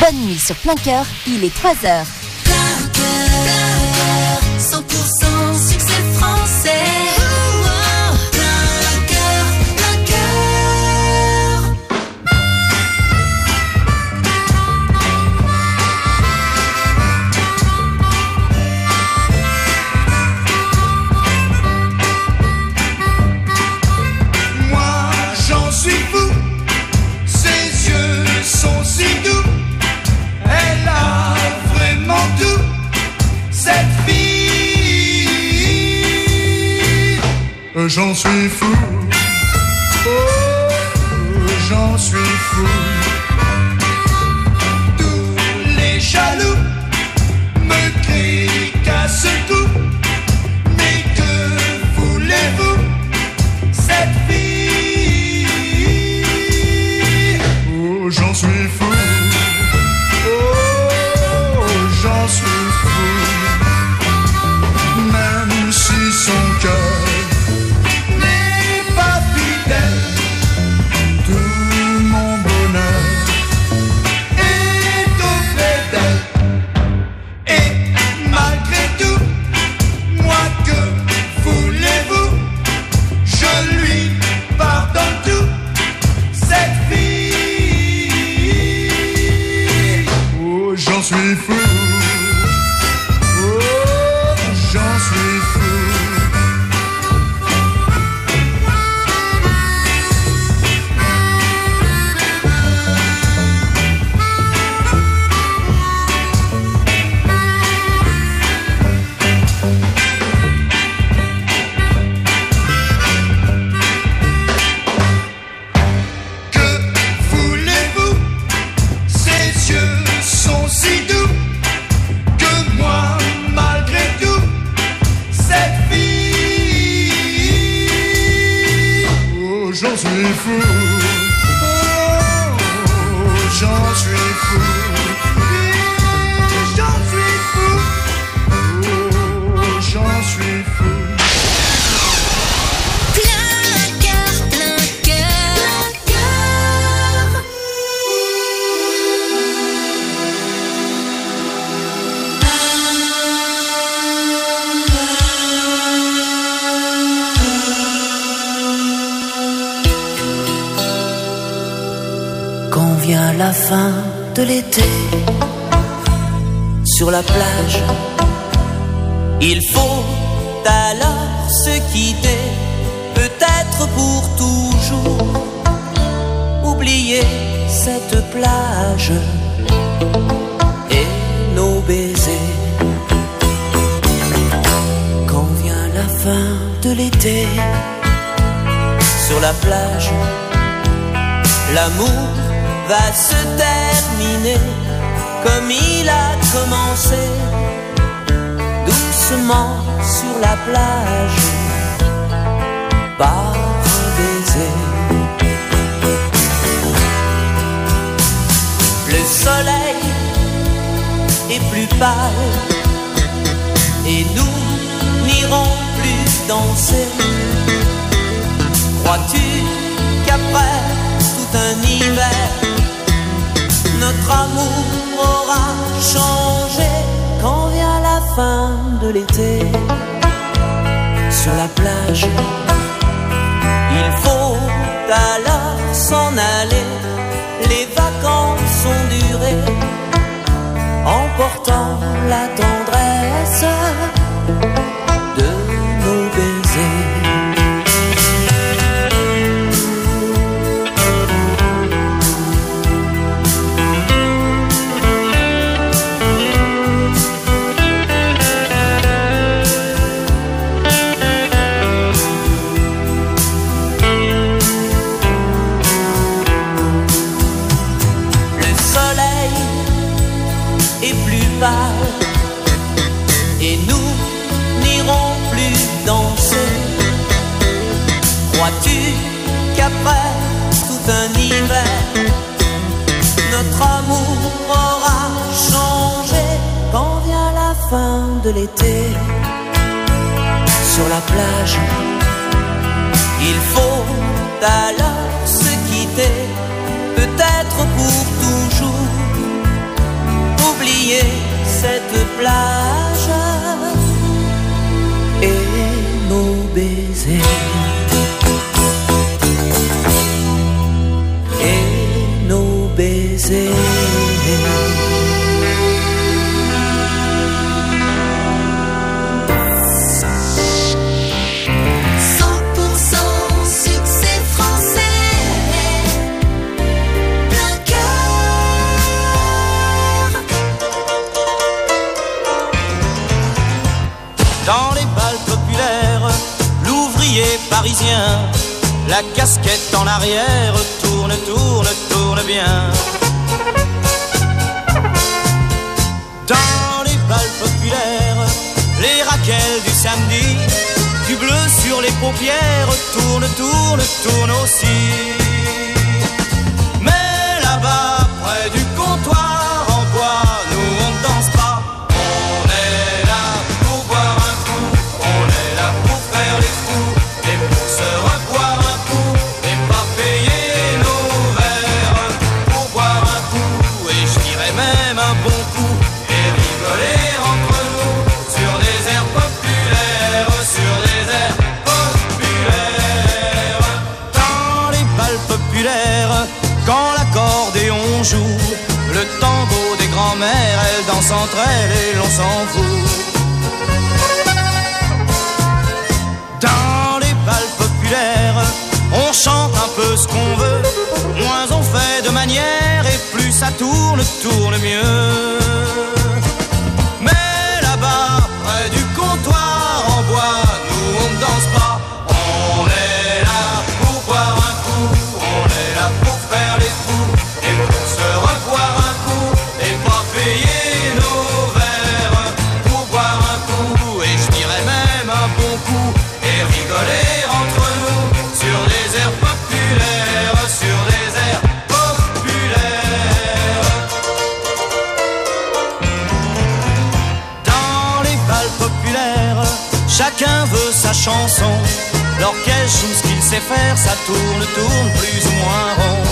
Bonne nuit sur Plein Cœur, il est 3h. Plein Cœur, 100% succès français. Plein Cœur, Plein Cœur. Moi j'en suis fou, ses yeux sont si doux. Elle a vraiment tout, cette fille. J'en suis fou, oh, j'en suis fou. Tous les jaloux me crient qu'à ce tout. Mais que voulez-vous, cette fille? Oh, j'en suis fou. J'en suis fou, même si son cœur n'est pas fidèle. Tout mon bonheur est auprès d'elle. Et malgré tout, moi que voulez-vous, je lui pardonne tout, cette fille. Oh, j'en suis fou. J'en suis fou. Que voulez-vous? Ses yeux sont si doux que moi, malgré tout, cette fille. Oh, j'en suis fou. Oh, j'en suis fou. J'en suis fou. Oh, j'en suis fou. Plein Cœur, Plein Cœur, Plein Cœur. Quand vient la fin de l'été, sur la plage, il faut alors se quitter, peut-être pour toujours, oublier cette plage et nos baisers. Quand vient la fin de l'été, sur la plage, l'amour va se terminer comme il a commencé, doucement sur la plage, par un baiser. Le soleil est plus pâle et nous n'irons plus danser. Crois-tu qu'après tout un hiver, notre amour aura changé? Quand vient la fin de l'été, sur la plage, il faut alors s'en aller. Les vacances sont durées, emportant la tendresse de nos baisers. Et nous n'irons plus danser. Crois-tu qu'après tout un hiver, notre amour aura changé? Quand vient la fin de l'été, sur la plage, il faut alors se quitter, peut-être pour toujours, baiser. 100% succès français. Plein cœur. Dans les balles populaires, l'ouvrier parisien, la casquette en arrière, tourne, tourne, tourne bien. Dans les balles populaires, les raquelles du samedi, du bleu sur les paupières, tourne, tourne, tourne aussi. Mais là-bas, près du comptoir en bois, nous on ne danse pas. On est là pour boire un coup, on est là pour faire les fous, et pour se reboire un coup, et pas payer nos verres. Pour boire un coup, et je dirais même un bon coup, et rigoler entre nous, sur des airs populaires, sur des airs populaires. Dans les balles populaires, quand l'accordéon joue, le tango des grands-mères, elles dansent entre elles et l'on s'en fout. Dans les balles populaires, on chante un peu ce qu'on veut, moins on fait de manière et plus ça tourne, tourne mieux. Mais là-bas, près du comptoir en bois, nous on ne danse pas. On est là pour boire un coup, on est là pour faire les fous, et pour se revoir un coup, et pas payer nos verres. Pour boire un coup, et je dirais même un bon coup, et rigoler entre nous, sur des airs populaires, sur des airs populaires. Dans les balles populaires, chacun veut sa chanson. L'orchestre joue ce qu'il sait faire, ça tourne, tourne plus ou moins rond.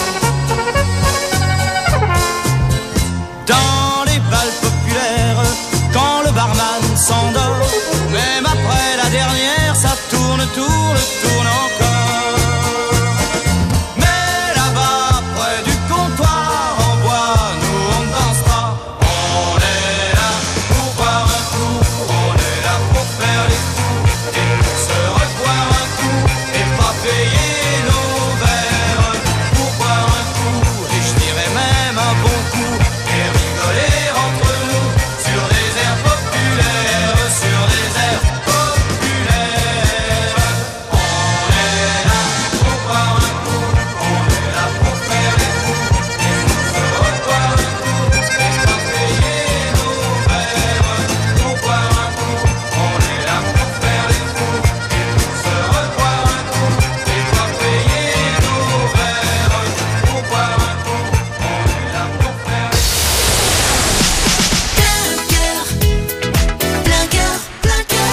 Dans les balles populaires, quand le barman s'endort, même après la dernière, ça tourne, tourne, tourne encore. Mais là-bas, près du comptoir en bois, nous on ne danse pas. On est là pour boire un coup, on est là pour faire les fous, et pour se revoir un coup, et pas payer nos verres. Pour boire un coup, et je dirais même un bon coup, et rigoler entre nous, sur des airs populaires, sur des airs populaires. On est là pour boire un coup, on est là pour faire les fous, et pour se revoir un coup, et pas payer nos verres. Pour boire un coup, on est là pour faire les fous, et pour se revoir un coup, et pas payer nos verres. Pour boire un coup, on est là pour faire les fous. Plein cœur. Plein cœur. Plein cœur.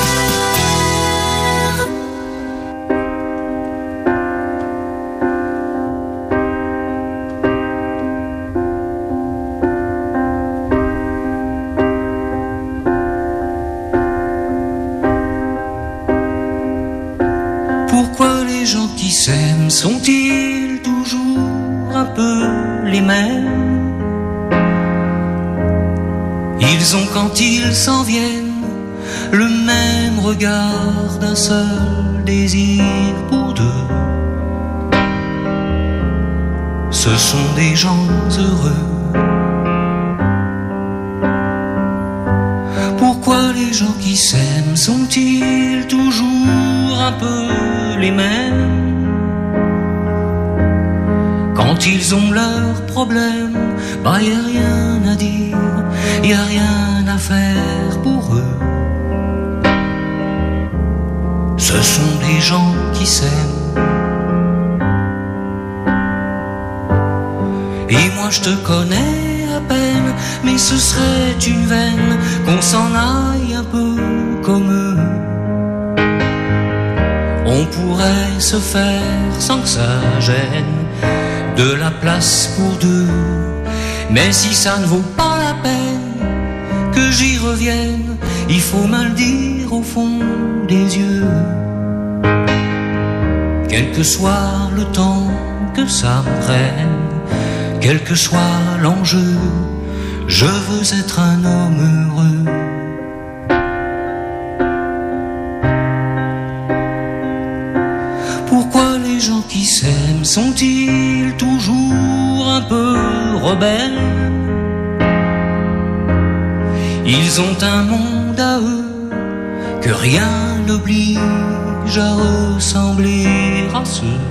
Pourquoi les gens qui s'aiment sont-ils toujours un peu les mêmes? Ils ont quand ils s'en viennent le même regard d'un seul désir pour deux. Ce sont des gens heureux. Pourquoi les gens qui s'aiment sont-ils toujours un peu les mêmes? Quand ils ont leurs problèmes, bah y a rien à dire, y a rien à faire pour eux. Ce sont des gens qui s'aiment. Et moi je te connais à peine, mais ce serait une veine qu'on s'en aille un peu comme eux. On pourrait se faire sans que ça gêne de la place pour deux. Mais si ça ne vaut pas la peine que j'y revienne, il faut me le dire au fond des yeux. Quel que soit le temps que ça me prenne, quel que soit l'enjeu, je veux être un homme heureux. Pourquoi les gens qui s'aiment sont-ils toujours un peu rebelles? Ils ont un monde à eux que rien n'oblige à ressembler à ceux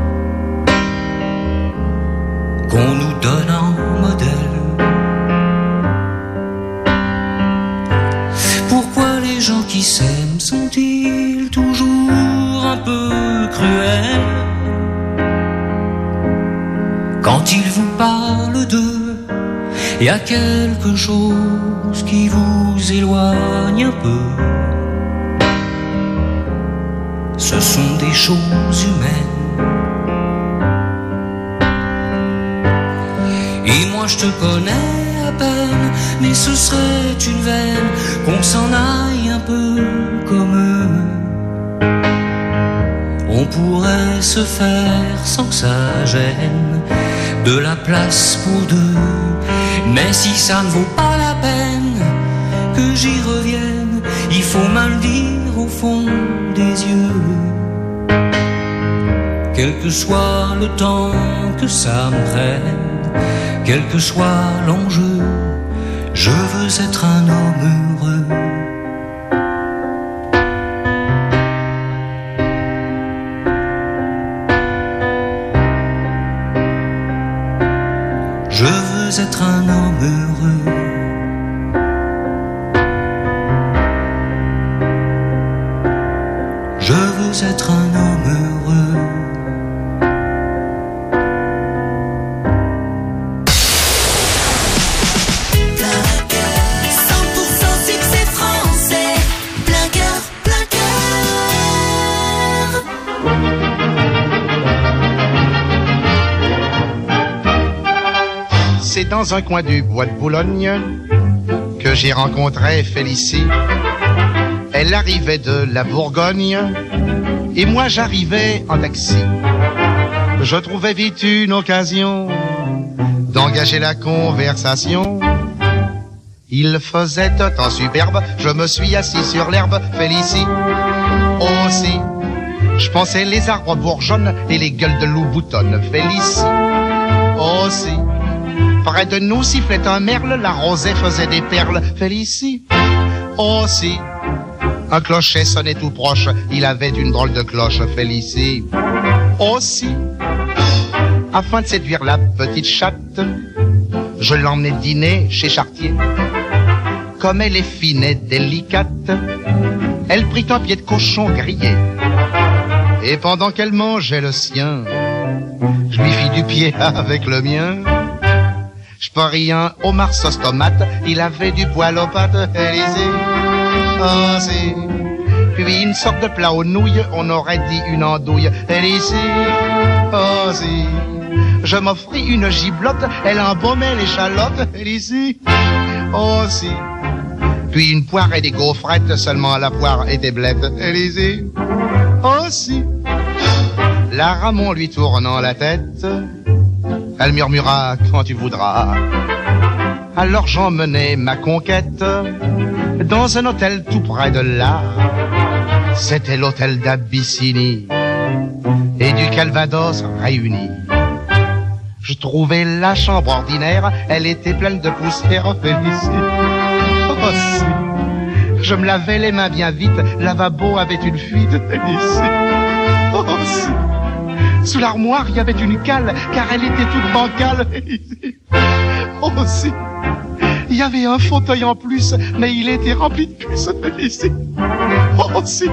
qu'on nous donne en modèle. Pourquoi les gens qui s'aiment sont-ils toujours un peu cruels quand ils vous parlent d'eux? Y a quelque chose qui vous éloigne un peu. Ce sont des choses humaines. Et moi je te connais à peine, mais ce serait une veine qu'on s'en aille un peu comme eux. On pourrait se faire sans que ça gêne de la place pour deux. Mais si ça ne vaut pas la peine que j'y revienne, il faut me le dire au fond des yeux. Quel que soit le temps que ça me prenne, quel que soit l'enjeu, je veux être un homme heureux. Je veux être un homme heureux. Je veux être un homme heureux. Plein cœur, 100% succès français. Plein cœur, plein cœur. C'est dans un coin du bois de Boulogne que j'ai rencontré Félicie. Elle arrivait de la Bourgogne et moi j'arrivais en taxi. Je trouvais vite une occasion d'engager la conversation. Il faisait un temps superbe, je me suis assis sur l'herbe. Félicie aussi, je pensais les arbres bourgeonnent et les gueules de loup boutonnent. Félicie aussi, près de nous sifflait un merle, la rosée faisait des perles. Félicie aussi, un clocher sonnait tout proche, il avait une drôle de cloche. Félicie aussi, afin de séduire la petite chatte, je l'emmenais dîner chez Chartier. Comme elle est fine et délicate, elle prit un pied de cochon grillé. Et pendant qu'elle mangeait le sien, je lui fis du pied avec le mien. Je parie un homard sauce tomate, il avait du poil aux pattes. Élysée, oh si. Puis une sorte de plat aux nouilles, on aurait dit une andouille. Élysée, oh si. Je m'offris une giblotte, elle embaumait l'échalote. Élysée, oh si. Puis une poire et des gaufrettes, seulement la poire était blette. Élysée, oh si. La Ramon lui tournant la tête, elle murmura quand tu voudras. Alors j'emmenai ma conquête dans un hôtel tout près de là. C'était l'hôtel d'Abyssinie et du Calvados réunis. Je trouvais la chambre ordinaire, elle était pleine de poussière. Félicie, oh si. Je me lavais les mains bien vite, lavabo avait une fuite. Félicie, oh si. Sous l'armoire, il y avait une cale, car elle était toute bancale. Oh si. Il y avait un fauteuil en plus, mais il était rempli de puces. Oh si.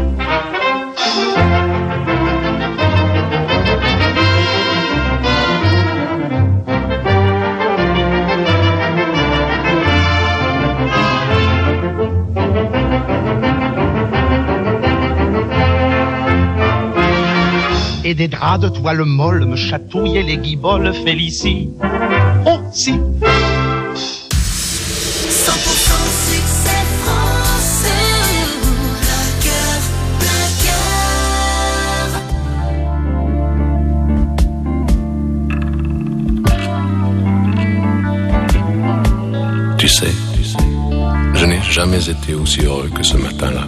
Et des draps de toile molle me chatouillaient les guiboles. Félicie, oh si. 100% succès français. Plein cœur, plein cœur. sais, je n'ai jamais été aussi heureux que ce matin-là.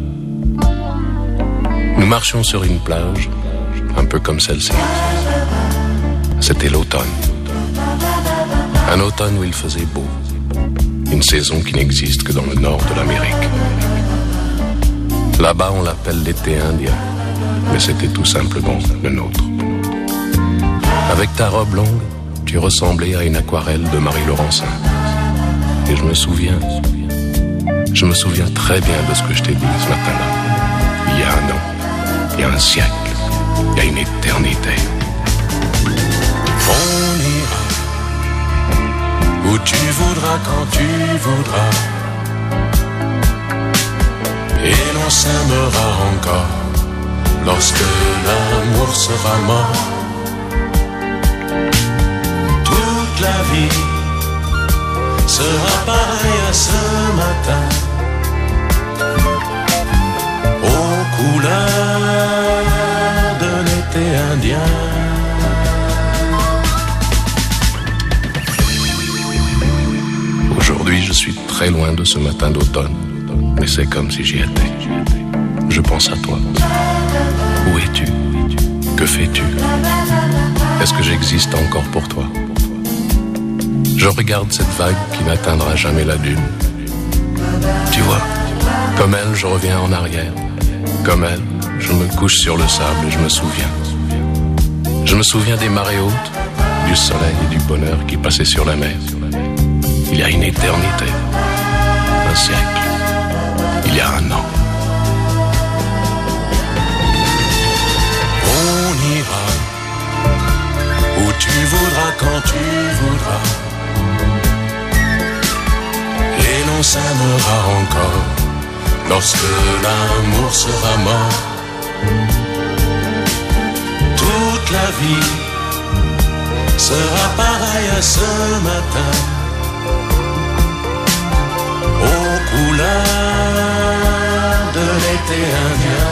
Nous marchions sur une plage, un peu comme celle-ci. C'était l'automne. Un automne où il faisait beau. Une saison qui n'existe que dans le nord de l'Amérique. Là-bas, on l'appelle l'été indien, mais c'était tout simplement le nôtre. Avec ta robe longue, tu ressemblais à une aquarelle de Marie Laurencin. Et je me souviens très bien de ce que je t'ai dit ce matin-là. Il y a un an, il y a un siècle, il y a une éternité. On ira où tu voudras, quand tu voudras. Et l'on s'aimera encore lorsque l'amour sera mort. Toute la vie sera pareille à ce matin, aux couleurs de l'été indien. Aujourd'hui, je suis très loin de ce matin d'automne, mais c'est comme si j'y étais. Je pense à toi. Où es-tu? Que fais-tu? Est-ce que j'existe encore pour toi? Je regarde cette vague qui n'atteindra jamais la dune. Tu vois, comme elle, je reviens en arrière. Comme elle, je me couche sur le sable et je me souviens. Je me souviens des marées hautes, du soleil et du bonheur qui passaient sur la mer. Il y a une éternité, un siècle, il y a un an. On ira où tu voudras, quand tu voudras. Et l'on s'aimera encore lorsque l'amour sera mort. Toute la vie sera pareille à ce matin, aux couleurs de l'été indien.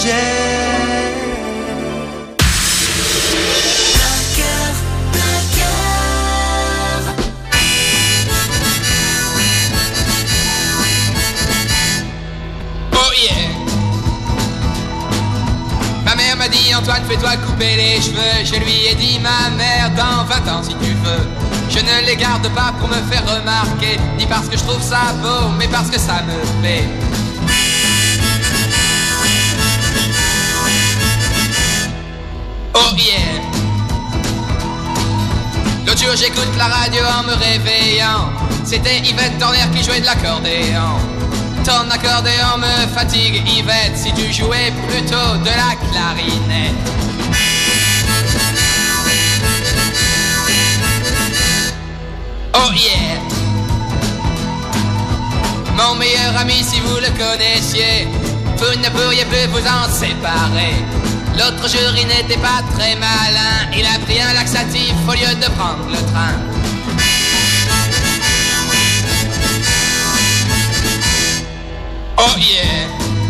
j'ai. Plein cœur, plein cœur. Oh yeah. Ma mère m'a dit Antoine, fais-toi couper les cheveux. Je lui ai dit ma mère, dans 20 ans si tu veux. Je ne les garde pas pour me faire remarquer, ni parce que je trouve ça beau, mais parce que ça me plaît. Oh yeah. L'autre jour j'écoute la radio en me réveillant. C'était Yvette Torner qui jouait de l'accordéon. Ton accordéon me fatigue Yvette, si tu jouais plutôt de la clarinette. Oh yeah. Mon meilleur ami, si vous le connaissiez, vous ne pourriez plus vous en séparer. L'autre jour il n'était pas très malin, il a pris un laxatif au lieu de prendre le train. Oh yeah.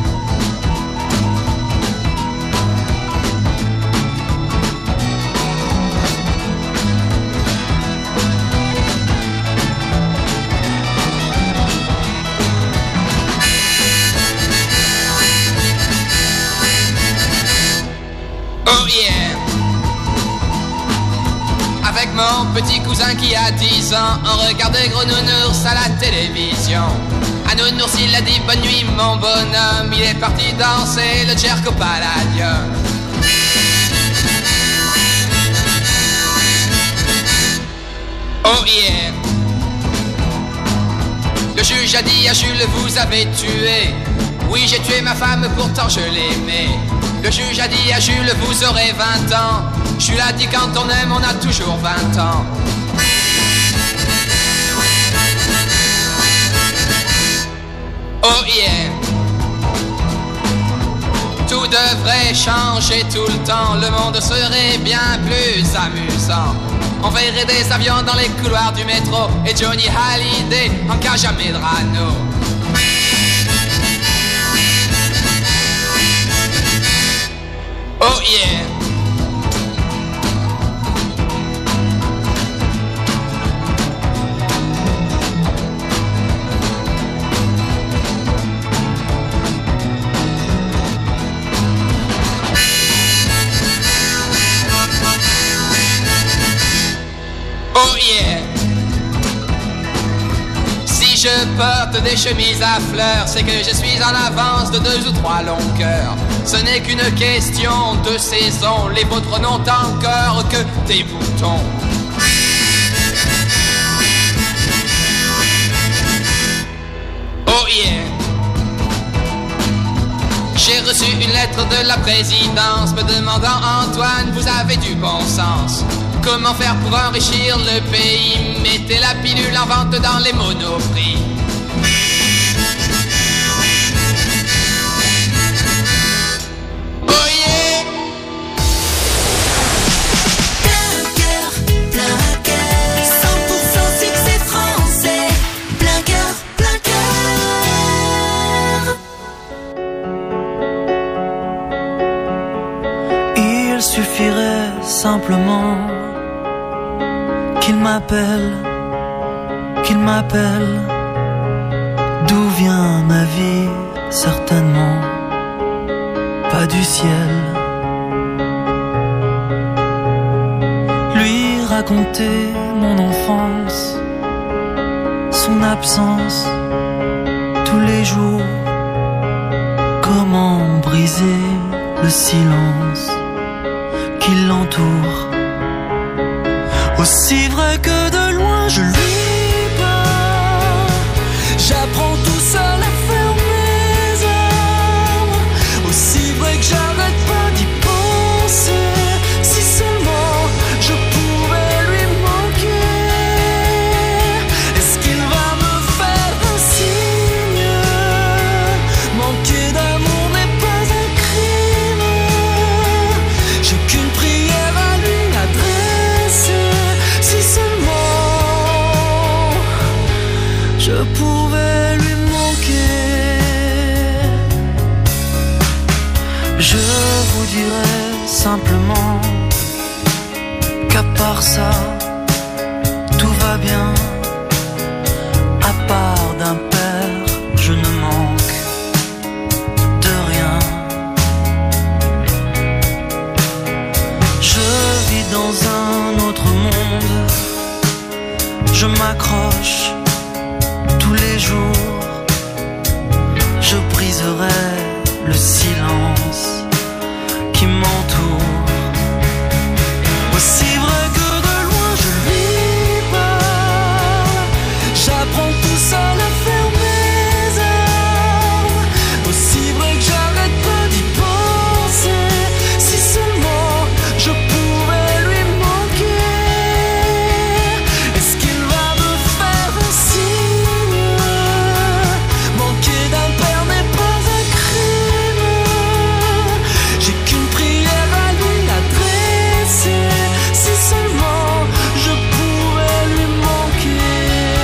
Oh yeah. Avec mon petit cousin qui a 10 ans, on regardait Gros Nounours à la télévision. À Nounours il a dit bonne nuit mon bonhomme, il est parti danser le Jerko Palladium. Oh yeah. Le juge a dit à Jules vous avez tué. Oui j'ai tué ma femme pourtant je l'aimais. Le juge a dit à Jules vous aurez 20 ans. Jules a dit quand on aime on a toujours 20 ans. Oh yeah. Tout devrait changer tout le temps. Le monde serait bien plus amusant. On verrait des avions dans les couloirs du métro et Johnny Hallyday en Caja Medrano. Oh yeah. Oh yeah. Si je porte des chemises à fleurs, c'est que je suis en avance de 2 ou 3 longueurs. Ce n'est qu'une question de saison, les vôtres n'ont encore que des boutons. Oh yeah. J'ai reçu une lettre de la présidence me demandant Antoine, vous avez du bon sens. Comment faire pour enrichir le pays? Mettez la pilule en vente dans les monoprix. Oh yeah. Plein cœur, 100% succès français. Plein cœur, plein cœur. Il suffirait simplement qu'il m'appelle. D'où vient ma vie? Certainement pas du ciel. Lui raconter mon enfance, son absence tous les jours. Comment briser le silence qui l'entoure? Aussi vrai que de loin je lui parle, j'apprends tout seul à faire mes armes. Aussi vrai que j'arrête pas d'y penser. Si seulement je pouvais lui manquer. Est-ce qu'il va me faire un signe? Manquer d'amour n'est pas un crime. J'ai qu'une prière à lui adresser. Si seulement Je vous dirai simplement qu'à part ça, tout va bien. À part d'un père, je ne manque de rien. Je vis dans un autre monde. Je m'accroche tous les jours. Je briserai le silence qui m'entoure. Aussi vrai que de loin je lui parle, j'apprends tout seul à faire mes armes. Aussi vrai que j'arrête pas d'y penser. Si seulement je pouvais lui manquer. Est-ce qu'il va me faire un signe? Manquer d'un père n'est pas un crime. J'ai qu'une prière à lui adresser. Si seulement je pouvais lui manquer.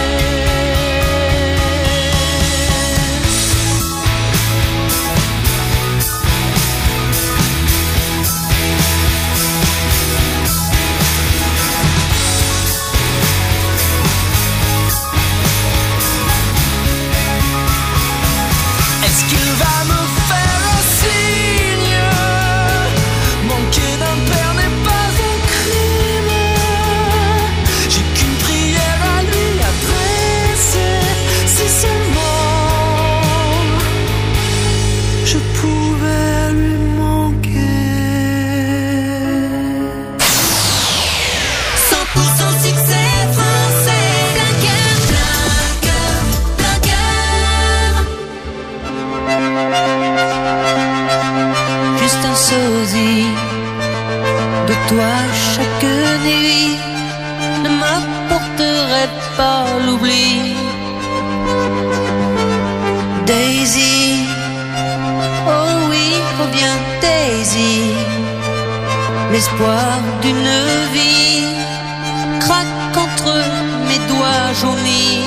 Est-ce qu'il va me faire un signe? Manquer d'un père n'est pas un crime. J'ai qu'une prière à lui adresser. Si seulement je pouvais lui manquer. 100% succès français. Plein cœur, plein cœur. Juste un sosie de toi chaque nuit ne m'apporterait pas l'oubli. Daisy, oh oui, reviens Daisy, l'espoir d'une vie craque entre mes doigts jaunis.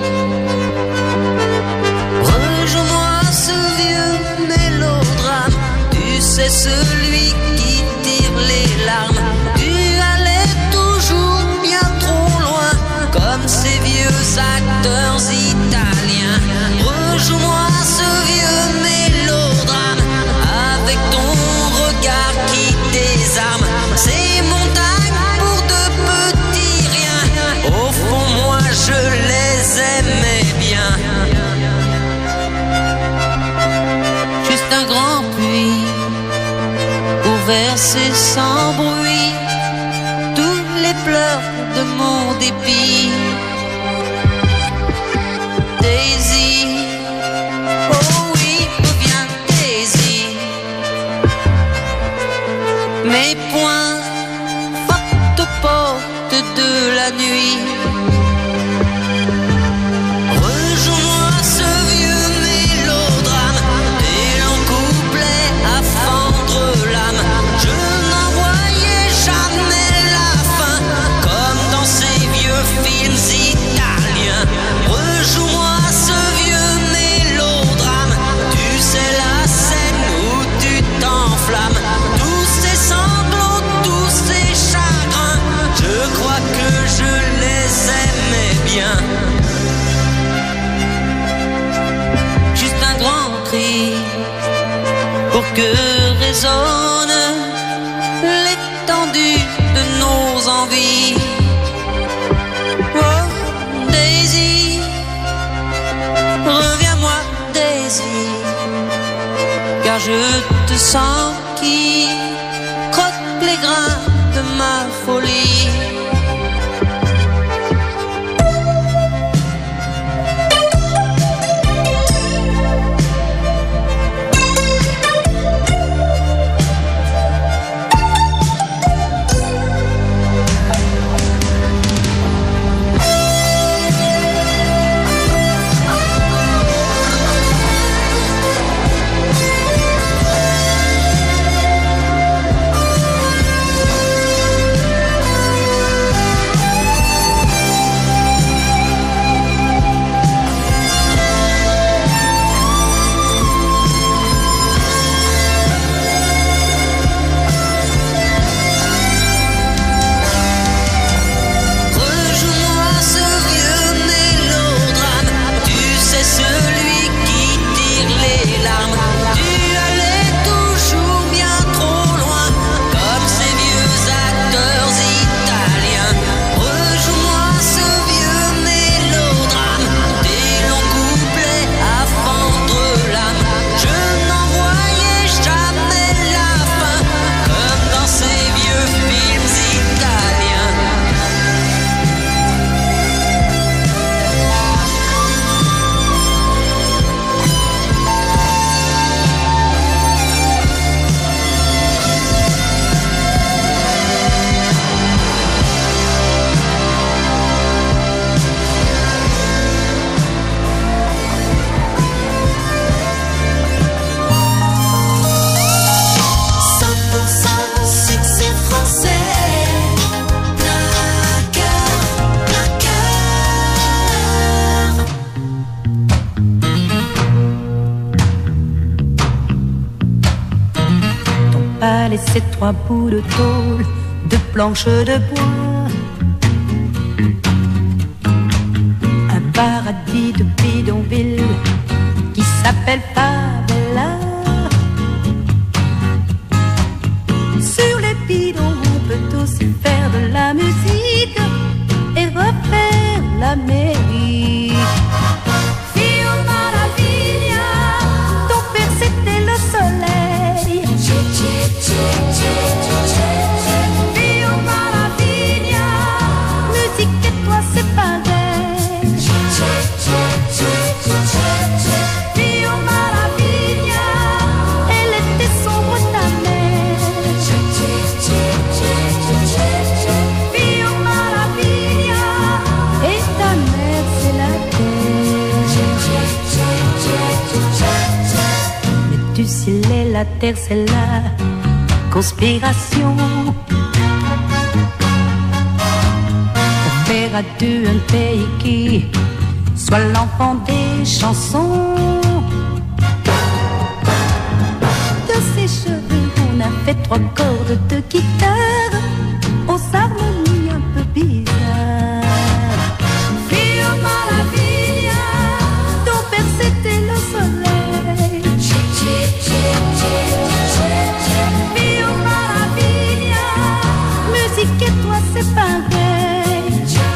Rejoins-moi ce vieux mélodrame, tu sais celui qui tire les larmes. Tu allais toujours bien trop loin, comme ces vieux acteurs italiens. Rejoins-moi ce vieux mélodrame, avec ton regard qui désarme. Ces montagnes pour de petits riens, au fond moi je les aimais bien. Juste un grand puits pour verser sans bruit tous les pleurs de mon dépit. Daisy, oh oui, reviens Daisy. Mes poings frappent aux portes de la nuit. Rejoins-moi ce vieux mélodrame, des longs couplets à fendre l'âme. Je n'en voyais jamais la fin, comme dans ces vieux films italiens. Rejoins-moi ce vieux mélodrame, tu sais la scène où tu t'enflammes. Tous ces sanglots, tous ces chagrins, je crois que je les aimais bien. Juste un grand cri pour que résonne l'étendue de nos envies. Oh Daisy, reviens-moi Daisy, car je te sens qui croque les grains de ma folie. pas laisser 3 bouts de tôle, de planches de bois. Un paradis de bidonville qui s'appelle Favela. Sur les bidons, on peut aussi faire de la musique et refaire l'Amérique. Fio Maravilla, ton père c'était le soleil. Fio Maravilla, musique et toi c'est pareil. Fio Maravilla, elle était sombre ta mère. Fio Maravilla, et ta mère c'est la terre. Mais du ciel et la terre c'est la conspiration. On verra d'eux un pays qui soit l'enfant des chansons. De ses cheveux on a fait 3 cordes de guitare aux harmonies un peu bizarres. Fio Maravilla, ton père c'était le soleil. Fio Maravilla, musique et toi c'est pareil.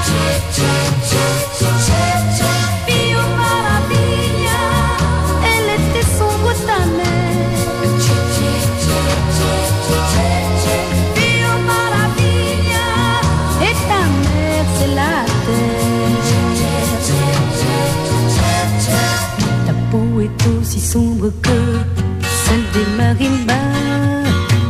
Fio Maravilla, elle était sombre ta mère. Fio Maravilla, et ta mère c'est la terre. Ta peau est aussi sombre que celle des marimbas.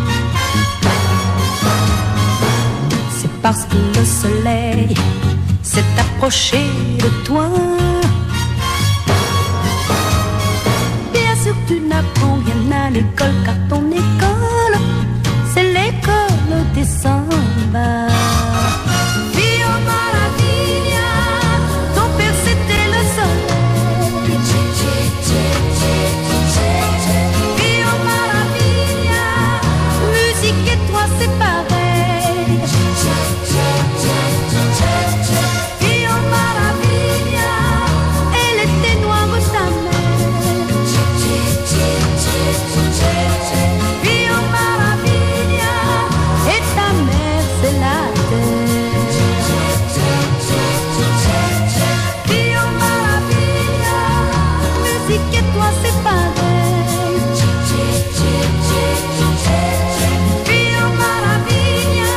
C'est parce que le soleil s'est approché de toi. Bien sûr tu n'apprends rien à l'école, car ton école c'est l'école des sambas. Fio Maravilla, ton père c'était le soleil. Fio Maravilla, musique et toi c'est pareil. Fio Maravilla, elle était noire ta mère. Fio Maravilla, et ta mère c'est la terre. Fio Maravilla, musique et toi c'est pareil. Fio Maravilla,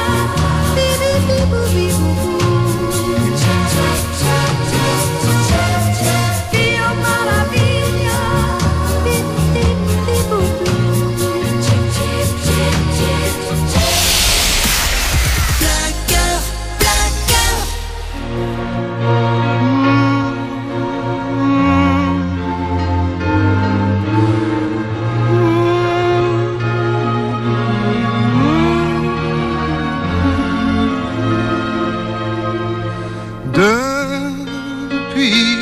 Fio Maravilla, Plaqueur, plaqueur. Depuis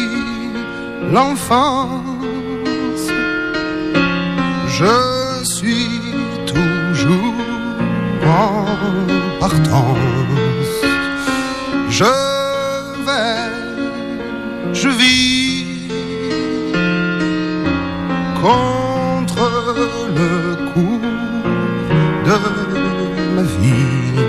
l'enfance, je suis toujours en partance. Je vis contre le cours de la vie.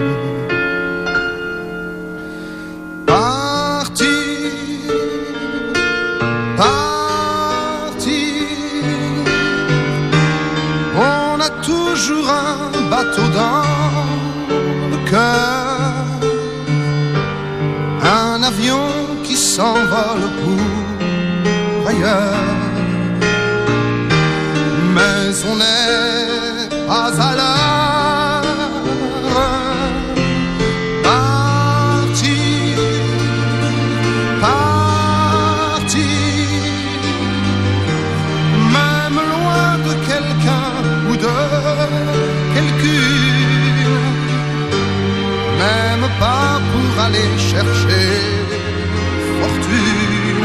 On a toujours un bateau dans le cœur, un avion qui s'envole pour ailleurs. Mais on n'est pas à l'heure. Même loin de quelqu'un ou de quelqu'une, même pas pour aller chercher fortune.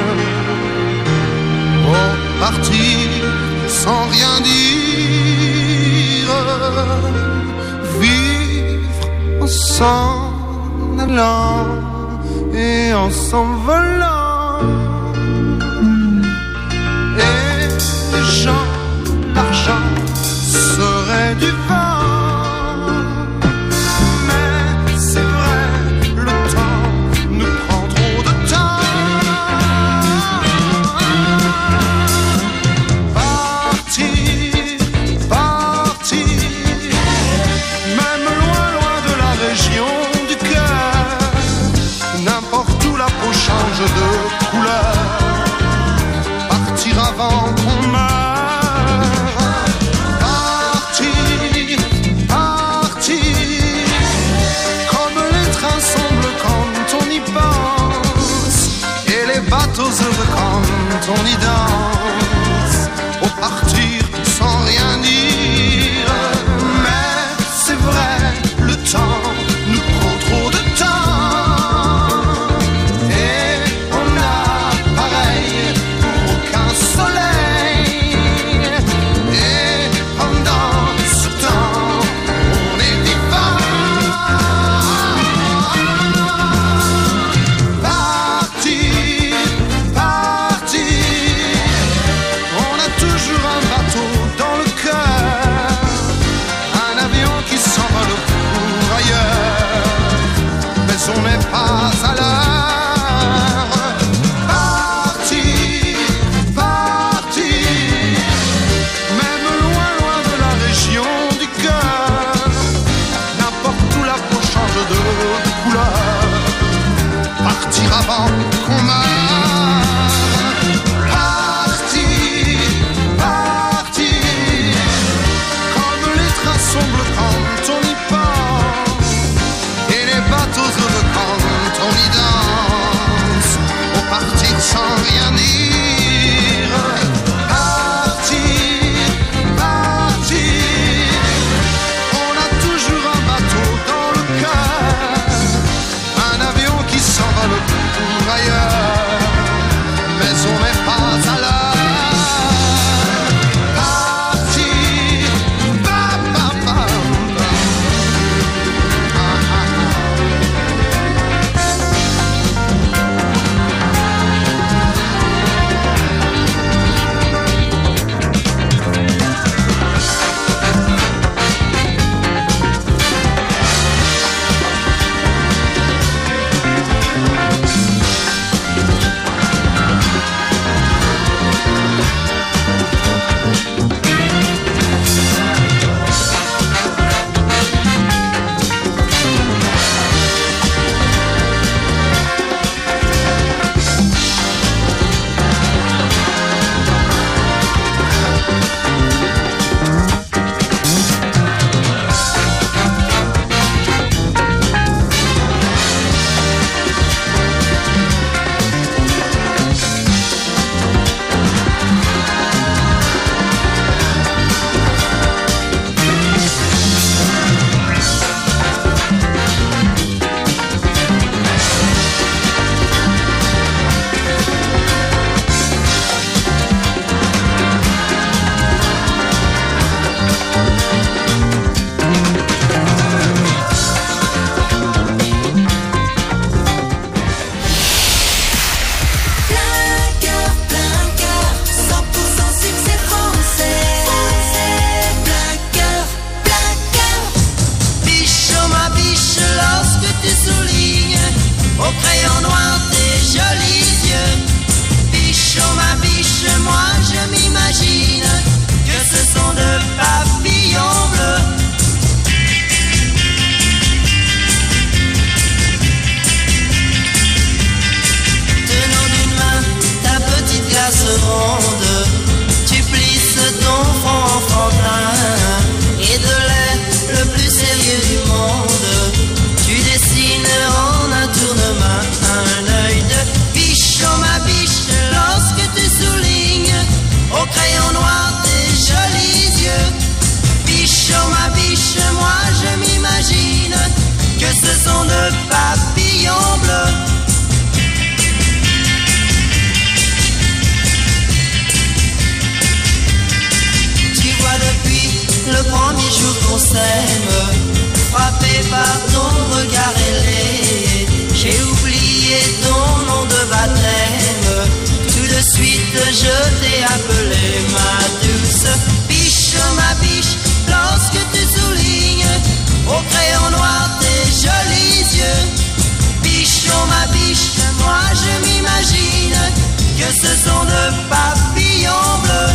Oh, partir sans rien dire, vivre en s'en allant et en s'envolant. Et les gens, l'argent serait du vent. Mais c'est vrai, le temps nous prend trop de temps. Même loin, loin de la région du cœur, n'importe où la peau change de couleur, partir avant qu'on meure. Partir, partir, comme les trains semblent quand on y pense, et les bateaux heureux quand on y danse. Au partir sans rien dire, mais c'est vrai, le temps nous prend trop de temps. Et on a pareil pour aucun soleil. Et pendant ce temps, on est vivant. Partir, partir, on a toujours un bateau dans le cœur, un avion qui s'envole pour ailleurs, mais on n'est pas à l'heure. Partir, partir, même loin, loin de la région du cœur, n'importe où la peau change de couleur, partir avant qu'on meure. Partir, partir, comme les trains semblent quand on y pense, et les bateaux heureux quand on y danse. Au partir sans rien dire. Partir, partir, on a toujours un bateau dans le cœur, un avion qui s'envole pour ailleurs, mais on n'est pas à l'heure. Partir, ba ba ba ba. le premier jour qu'on s'aime, frappé par ton regard ailé. J'ai oublié ton nom de baptême, tout de suite je t'ai appelé ma douce biche, oh ma biche. Lorsque tu soulignes au crayon noir tes jolis yeux, biche, oh ma biche, moi je m'imagine que ce sont de papillons bleus.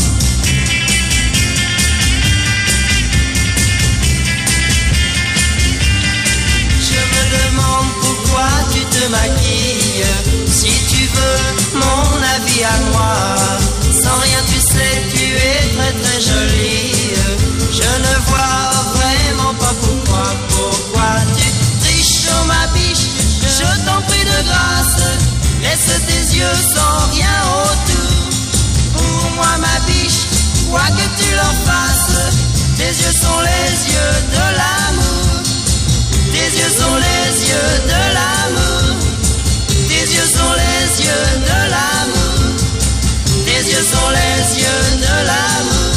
Je me demande pourquoi tu te maquilles, si tu veux mon avis à moi. Sans rien tu sais, tu es très très jolie. Je ne vois vraiment pas pourquoi tu triches, oh ma biche. Je t'en prie de grâce, laisse tes yeux sans rien autour. Pour moi ma biche, quoi que tu leur fasses, tes yeux sont les yeux de l'amour. Tes yeux sont les yeux de l'amour. Tes yeux sont les yeux de l'amour. Tes yeux sont les yeux de l'amour.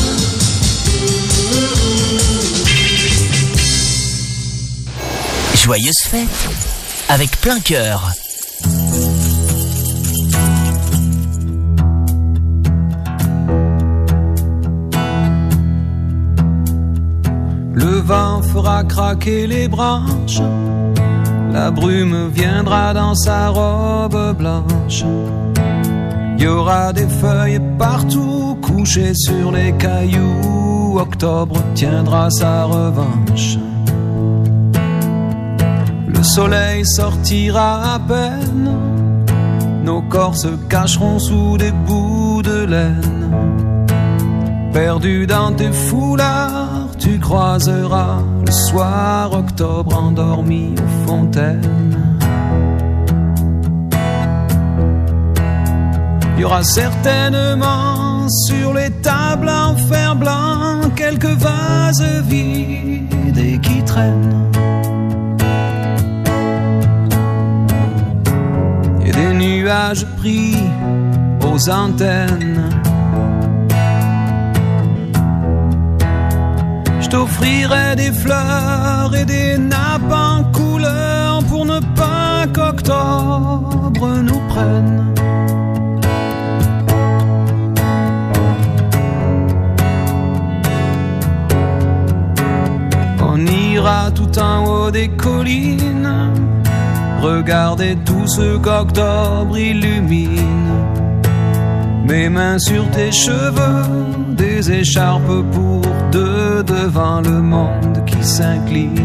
Joyeuse fête avec plein cœur. Le vent fera craquer les branches, la brume viendra dans sa robe blanche. Il y aura des feuilles partout couchées sur les cailloux. Octobre tiendra sa revanche. Le soleil sortira à peine, nos corps se cacheront sous des bouts de laine. Perdu dans tes foulards, tu croiseras le soir octobre endormi aux fontaines. Il y aura certainement sur les tables en fer blanc quelques vases vides et qui traînent. Et des nuages pris aux antennes. Je t'offrirai des fleurs et des nappes en couleur pour ne pas qu'octobre nous prenne. On ira tout en haut des collines, regarder tout ce qu'octobre illumine. Mes mains sur tes cheveux, des écharpes pour deux devant le monde qui s'incline.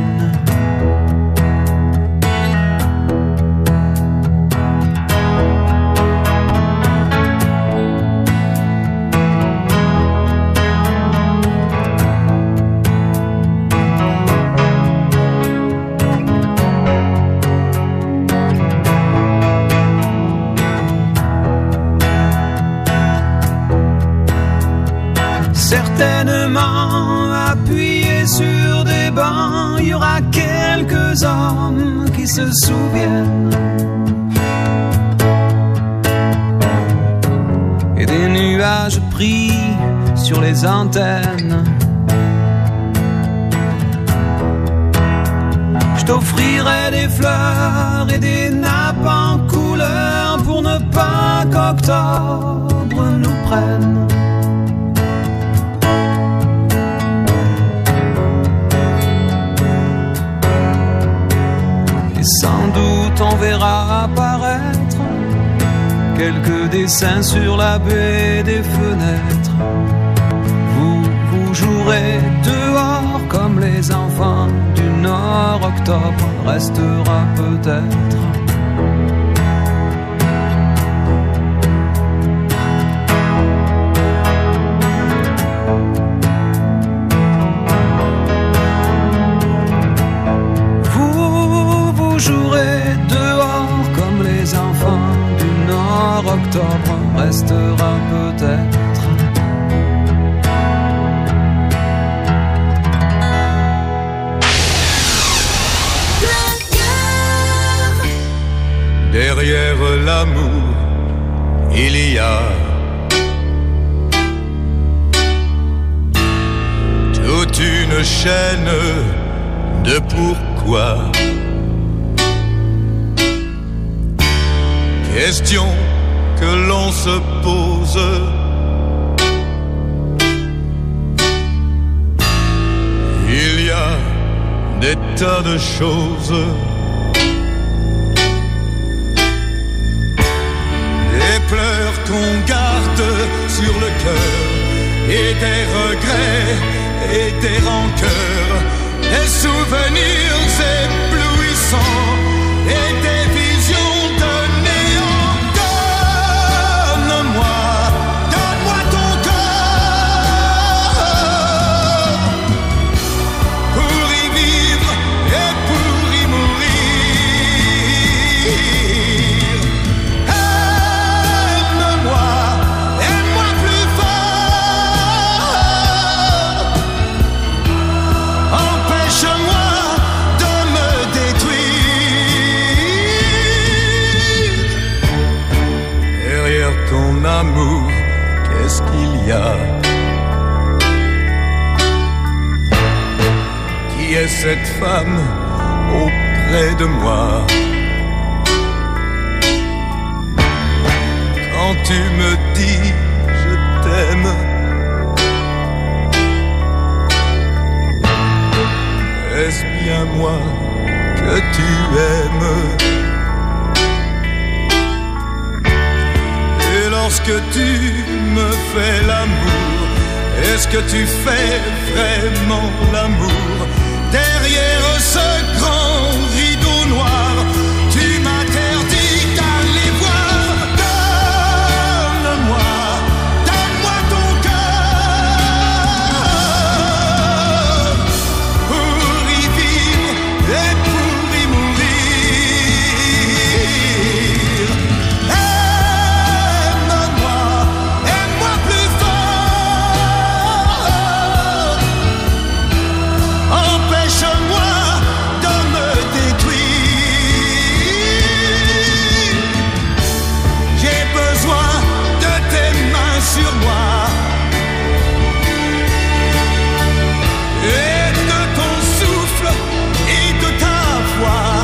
Certainement appuyés sur des bancs, il y aura quelques hommes qui se souviennent. Et des nuages pris sur les antennes. Je t'offrirai des fleurs et des nappes en couleur pour ne pas qu'octobre nous prenne. Et sans doute on verra apparaître quelques dessins sur la baie des fenêtres. Vous jouerez dehors comme les enfants du Nord. Octobre restera peut-être. Vous jouerez dehors comme les enfants du Nord. Octobre restera peut-être. Derrière l'amour, il y a toute une une chaîne de pourquoi. Question que l'on se pose. Il y a des tas de choses. Des pleurs qu'on garde sur le cœur, et des regrets et des rancœurs, des souvenirs éblouissants et des visions de néant. Donne-moi ton cœur pour y vivre et pour y mourir. Aime-moi plus fort. Empêche-moi de me détruire. Derrière ton amour, qu'est-ce qu'il y a? Qui est cette femme auprès de moi? Quand tu me dis je t'aime, est-ce bien moi que tu aimes? Et lorsque tu me fais l'amour, est-ce que tu fais vraiment l'amour? Derrière ce grand rideau noir, tu m'interdis d'aller voir. Donne-moi ton cœur pour y vivre et pour y mourir. Aime-moi plus fort. Empêche-moi de me détruire. J'ai besoin de tes mains sur moi et de ton souffle et de ta voix,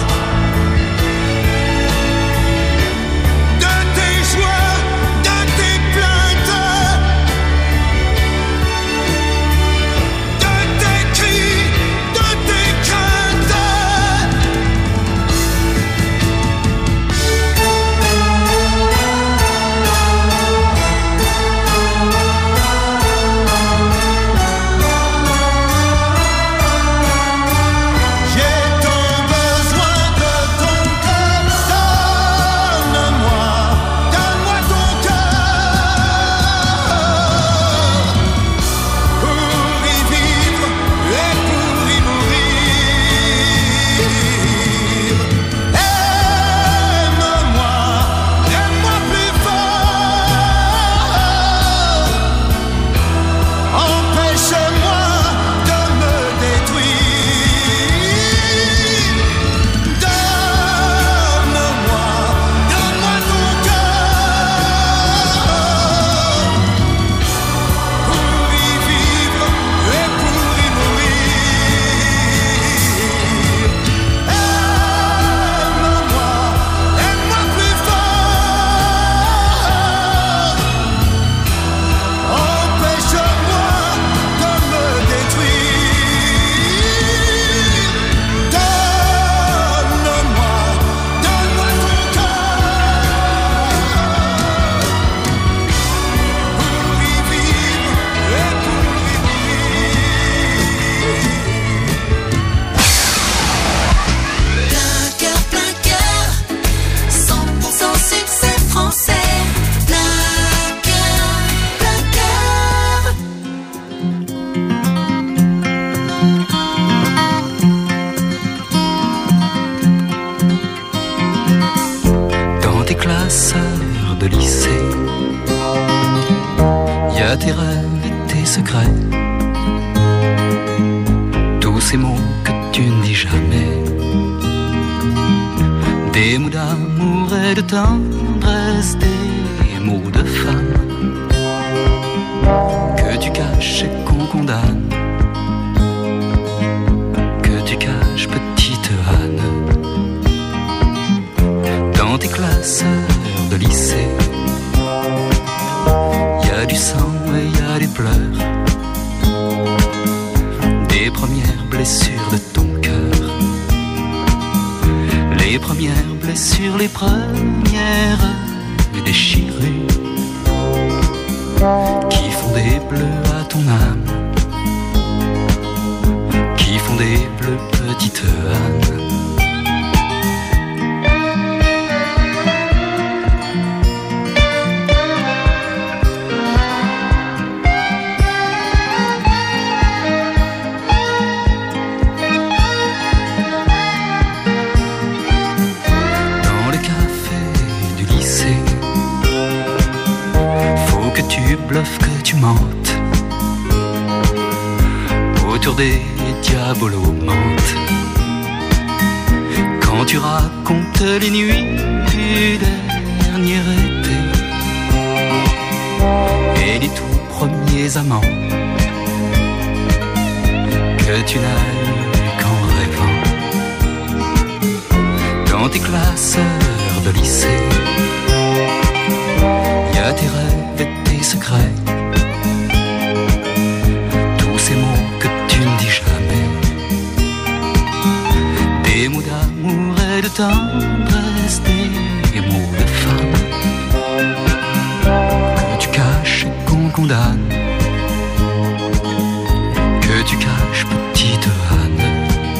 de tes joies, de tes plaintes, de tes cris, de tes craintes. J'ai tant besoin de ton cœur. Donne-moi ton cœur pour y vivre et pour y mourir. Aime-moi plus fort. Empêche-moi de me détruire. Donne-moi ton cœur pour y vivre et pour y mourir. Aime-moi plus fort. Empêche-moi de me détruire. Donne-moi ton cœur pour y vivre et pour y mourir. Plein cœur, 100% succès français. Plein cœur, plein cœur. Dans tes classeurs de lycée, y a tes rêves et tes secrets, tous ces mots que tu ne dis jamais, des mots d'amour et de tendresse, des mots de femme que tu caches et qu'on condamne. les premières déchirures qui font des bleus à ton âme, qui font des bleus, petite Anne. Bluff que tu mentes autour des diabolos mentent quand tu racontes les nuits du dernier été et les tout premiers amants que tu n'as eu qu'en rêvant dans tes classeurs de lycée. Y a tes rêves et tes secrets, tous ces mots que tu ne dis jamais, des mots d'amour et de tendresse, des mots de femme que tu caches et qu'on condamne, que tu caches petite Anne,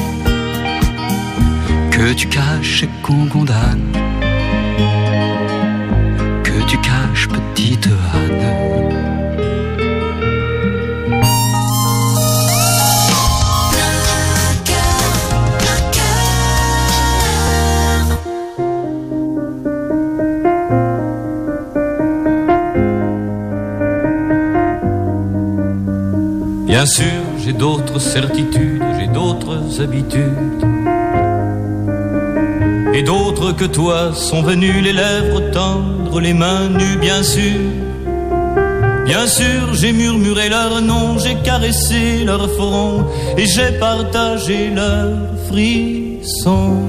que tu caches et qu'on condamne, que tu caches petite Anne. Bien sûr, j'ai d'autres certitudes, j'ai d'autres habitudes. Et d'autres que toi sont venus, les lèvres tendres, les mains nues, bien sûr. Bien sûr, j'ai murmuré leur nom, j'ai caressé leur front, et j'ai partagé leurs frissons.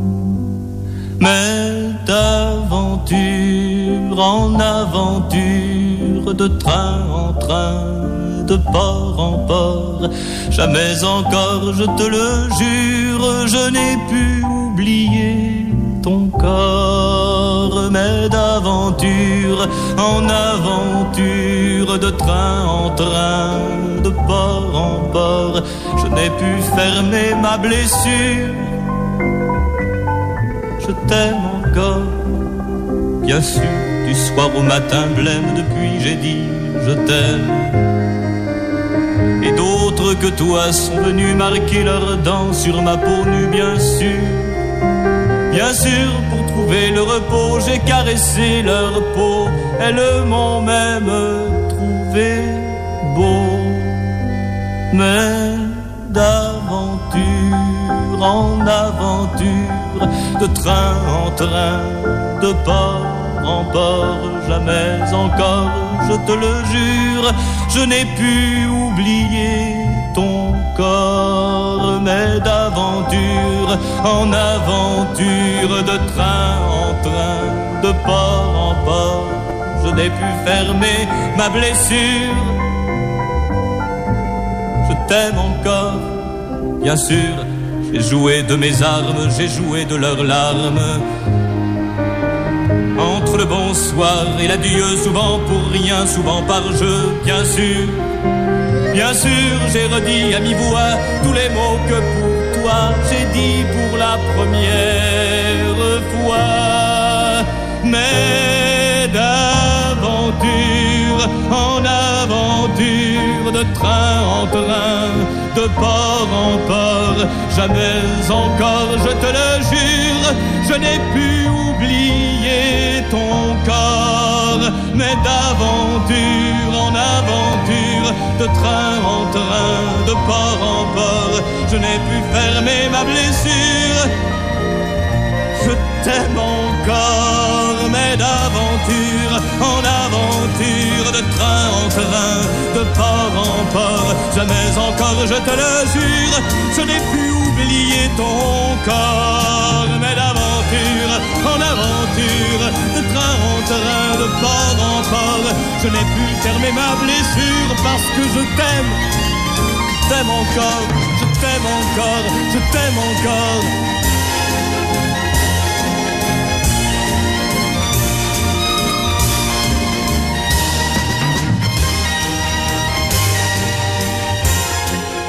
Mais d'aventure en aventure, de train en train, de port en port, jamais encore, je te le jure, je n'ai pu oublier ton corps. Mais d'aventure en aventure, de train en train, de port en port, je n'ai pu fermer ma blessure. Je t'aime encore, bien sûr, du soir au matin blême, depuis j'ai dit je t'aime. Et d'autres que toi sont venus marquer leurs dents sur ma peau nue, bien sûr. Bien sûr, pour trouver le repos, j'ai caressé leur peau. Elles m'ont même trouvé beau. Mais d'aventure en aventure, de train en train, de port en port, jamais encore, je te le jure, je n'ai pu oublier ton corps. Mais d'aventure en aventure, de train en train, de port en port, je n'ai pu fermer ma blessure. Je t'aime encore, bien sûr, j'ai joué de mes armes, j'ai joué de leurs larmes. Entre le bonsoir et l'adieu, souvent pour rien, souvent par jeu, bien sûr. Bien sûr, j'ai redit à mi-voix tous les mots que pour toi j'ai dit pour la première fois. Mais d'aventure en aventure, de train en train, de port en port, jamais encore, je te le jure, je n'ai pu oublier ton corps. Mais d'aventure en aventure, de train en train, de port en port, je n'ai pu fermer ma blessure. Je t'aime encore, mais d'aventure en aventure, de train en train, de port en port, jamais encore, je te le jure, je n'ai pu oublier ton corps. Mais d'aventure en aventure, de train en train, de port en port, je n'ai pu fermer ma blessure parce que je t'aime encore, je t'aime encore, je t'aime encore.